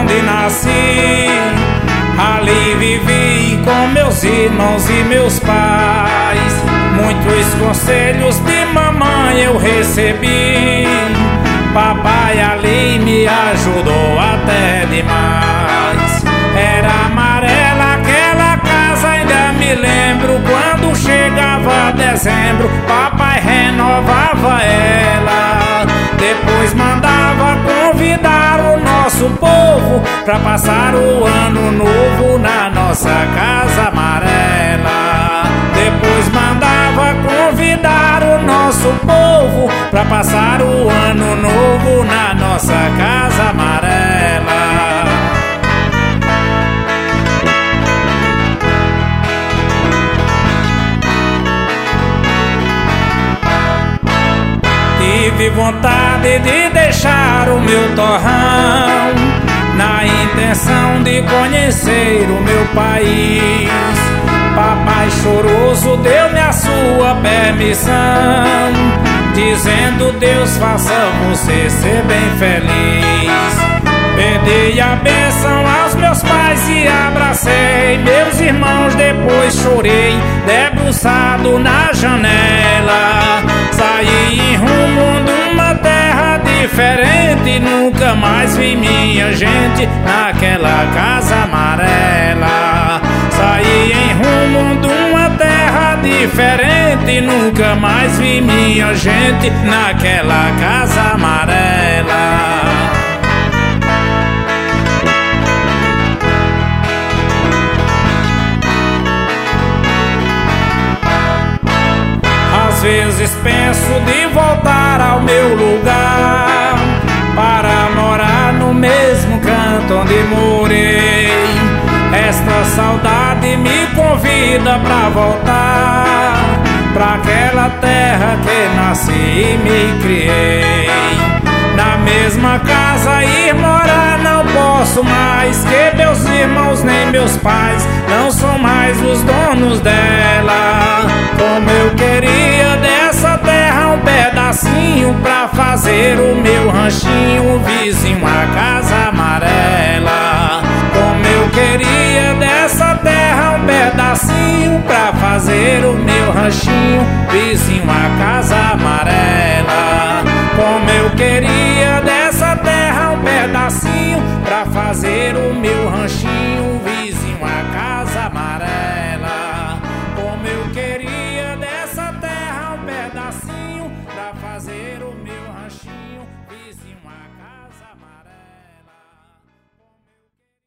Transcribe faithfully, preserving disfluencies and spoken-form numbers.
onde nasci. Ali vivi com meus irmãos e meus pais. Muitos conselhos de mamãe eu recebi. Papai ali me ajudou até demais. Era amarela aquela casa, ainda me lembro. Quando chegava dezembro, papai renovava ela. Depois mandava convidar o nosso povo pra passar o ano novo na nossa casa amarela. Depois mandava convidar o nosso povo pra passar o ano novo na nossa casa amarela. Tive vontade de deixar o meu torrão, na intenção de conhecer o meu país. Papai choroso deu-me a sua permissão, dizendo: Deus faça você ser bem feliz. Pedi a bênção aos meus pais e abracei meus irmãos, depois chorei debruçado na janela. Saí em rumo de uma terra diferente, nunca mais vi minha gente naquela casa amarela. Saí em rumo de uma terra diferente, nunca mais vi minha gente naquela casa amarela. Às vezes penso de voltar ao meu lugar, para morar no mesmo canto onde morei. Esta saudade me convida pra voltar pra aquela terra que nasci e me criei. Na mesma casa ir morar não posso mais, que meus irmãos nem meus pais não são mais os donos dela. Como eu queria dessa terra um pedacinho pra fazer o meu ranchinho vizinho à casa amarela. Como eu queria dessa terra um pedacinho pra fazer o meu ranchinho vizinho à casa amarela.